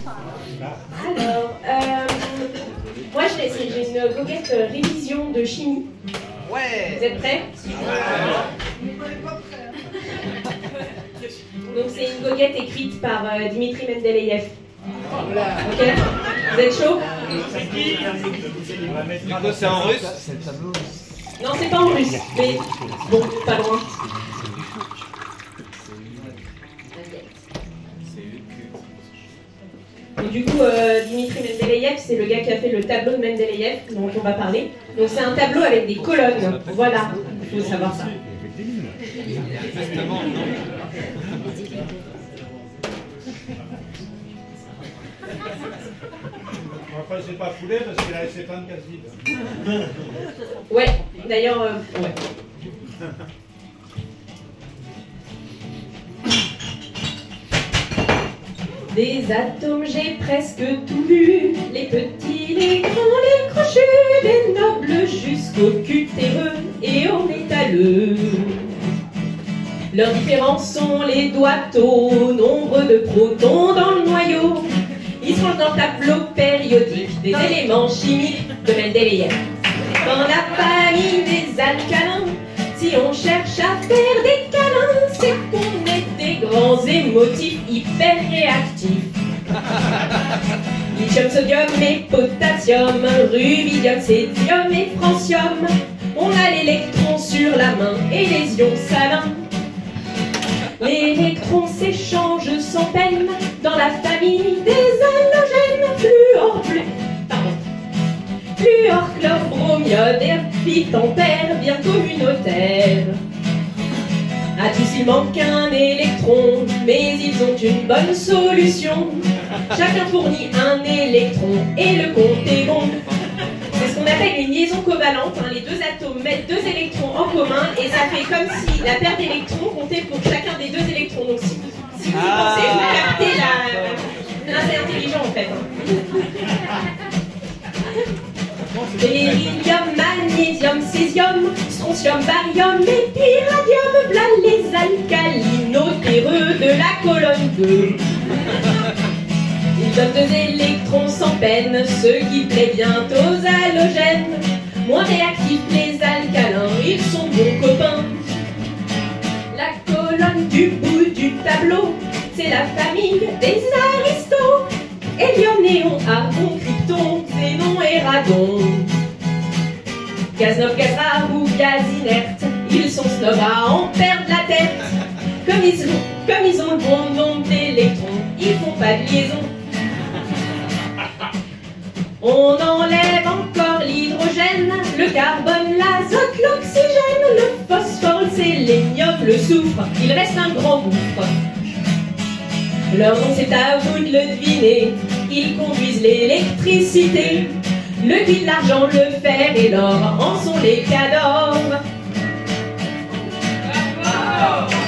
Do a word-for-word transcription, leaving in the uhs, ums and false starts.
Alors, euh, moi j'ai j'ai une goguette euh, révision de chimie. Ouais. Vous êtes prêts? Donc c'est une goguette écrite par euh, Dimitri Mendeleïev. Ok? Vous êtes chaud? Du coup, c'est en russe? Non, c'est pas en russe, mais bon, pas loin. Et du coup, euh, Dimitri Mendeleïev, c'est le gars qui a fait le tableau de Mendeleïev dont on va parler. Donc c'est un tableau avec des colonnes. Voilà, il faut savoir ça. Justement, non. Après, c'est pas foulé parce qu'il a laissé plein de cases vides. Ouais, d'ailleurs, euh, ouais. Des atomes, j'ai presque tout vu. Les petits, les grands, les crochus, des nobles jusqu'aux cutéreux et aux métalleux. Leurs différences sont les doigts au nombre de protons dans le noyau. Ils sont dans le tableau périodique des éléments chimiques de Mendeleïev. Dans la famille des alcalins, si on cherche à faire des câlins, c'est qu'on est des grands émotifs hyper réactifs. Lithium, sodium et potassium, rubidium, césium et francium. On a l'électron sur la main et les ions salins. L'électron s'échange sans peine dans la famille des halogènes. Fluor, flu... Pardon. Fluor, chlore, bromiode et pitampère bien communautaire. À tous il manque un électron, mais ils ont une bonne solution. Chacun fournit un électron et le compte est bon. C'est ce qu'on appelle une liaison covalente. Hein. Les deux atomes mettent deux électrons en commun et ça fait comme si la paire d'électrons comptait pour chacun des deux électrons. Donc si vous, si vous y Ah, pensez, vous captez la... Non, c'est intelligent en fait. Beryllium, magnésium, césium, strontium, barium et pyrradium, voilà les alcalinotéreux de la colonne deux. Ils donnent deux électrons sans peine, ce qui plaît bien aux halogènes. Moins réactifs les alcalins, ils sont bons copains. La colonne du bout du tableau, c'est la famille des aristos. Hélium, néon, argon, krypton, xénon et radon. Gaz noble, gaz rare ou gaz inerte, ils sont snobs à en perdre la tête. Comme ils ont, comme ils ont le bon nombre d'électrons, ils font pas de liaison. On enlève encore l'hydrogène, le carbone, l'azote, l'oxygène, le phosphore, le sélénium, le soufre, il reste un grand gouffre. Leur nom c'est à vous de le deviner, ils conduisent l'électricité. Le cuivre, l'argent, le fer et l'or en sont les cadors. Bravo!